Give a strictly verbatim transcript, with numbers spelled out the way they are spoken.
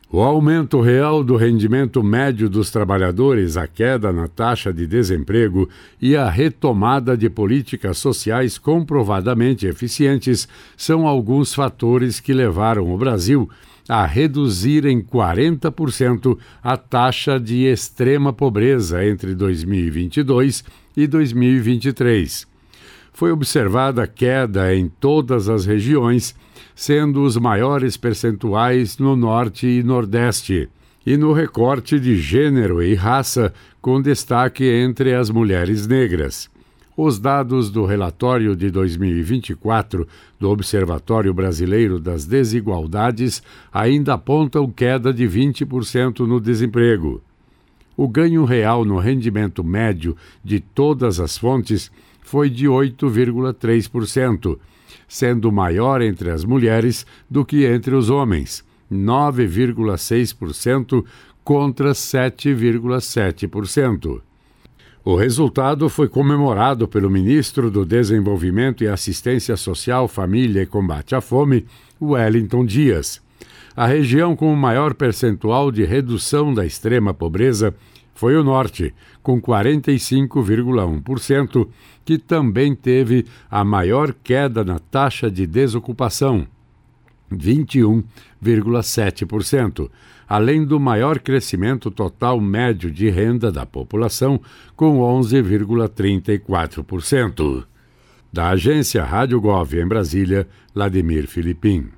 O aumento real do rendimento médio dos trabalhadores, a queda na taxa de desemprego e a retomada de políticas sociais comprovadamente eficientes são alguns fatores que levaram o Brasil a reduzir em quarenta por cento a taxa de extrema pobreza entre dois mil e vinte e dois e dois mil e vinte e três. Foi observada queda em todas as regiões, sendo os maiores percentuais no Norte e Nordeste, e no recorte de gênero e raça, com destaque entre as mulheres negras. Os dados do relatório de dois mil e vinte e quatro do Observatório Brasileiro das Desigualdades ainda apontam queda de vinte por cento no desemprego. O ganho real no rendimento médio de todas as fontes foi de oito vírgula três por cento, sendo maior entre as mulheres do que entre os homens, nove vírgula seis por cento contra sete vírgula sete por cento. O resultado foi comemorado pelo ministro do Desenvolvimento e Assistência Social, Família e Combate à Fome, Wellington Dias. A região com o maior percentual de redução da extrema pobreza foi o Norte, com quarenta e cinco vírgula um por cento, que também teve a maior queda na taxa de desocupação, vinte e um vírgula sete por cento, além do maior crescimento total médio de renda da população, com onze vírgula trinta e quatro por cento. Da agência Rádio Gov em Brasília, Vladimir Filipim.